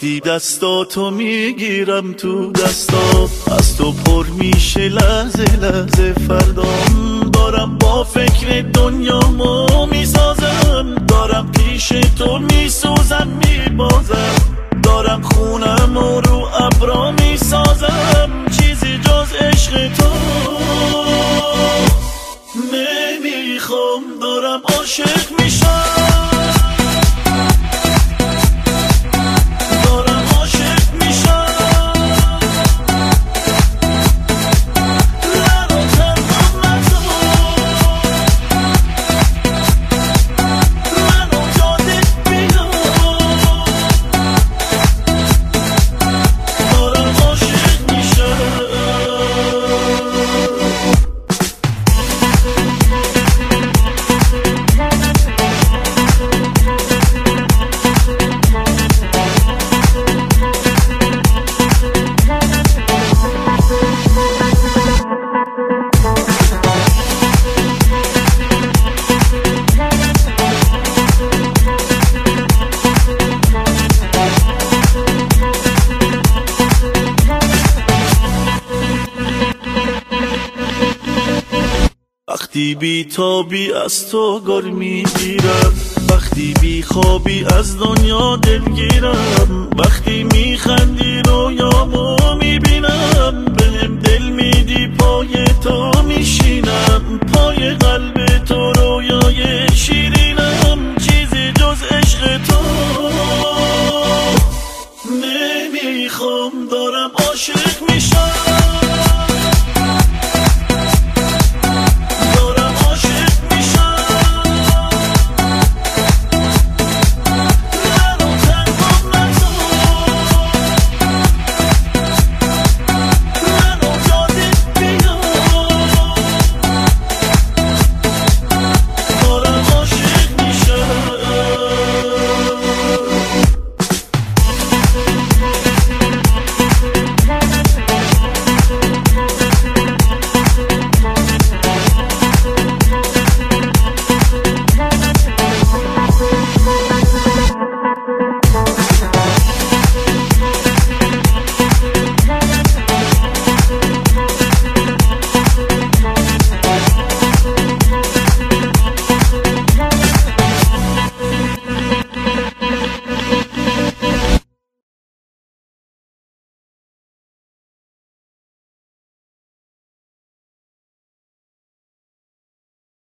وقتی دستاتو میگیرم تو دستا، از تو پر میشه لحظه لحظه فردام. دارم با فکر دنیامو میسازم، دارم پیش تو میسوزم میبازم، دارم خونم رو ابرا میسازم. چیزی جز عشق تو نمیخوام، دارم عاشق میشم. وقتی بی تابی از تو گر میگیرم، وقتی بی خوابی از دنیا دلگیرم، وقتی میخندی رویامو میبینم، بهم دل میدی پای تو میشینم، پای قلب تو رویای شیرینم. چیزی جز عشق تو نمیخوام، دارم عاشق میشم.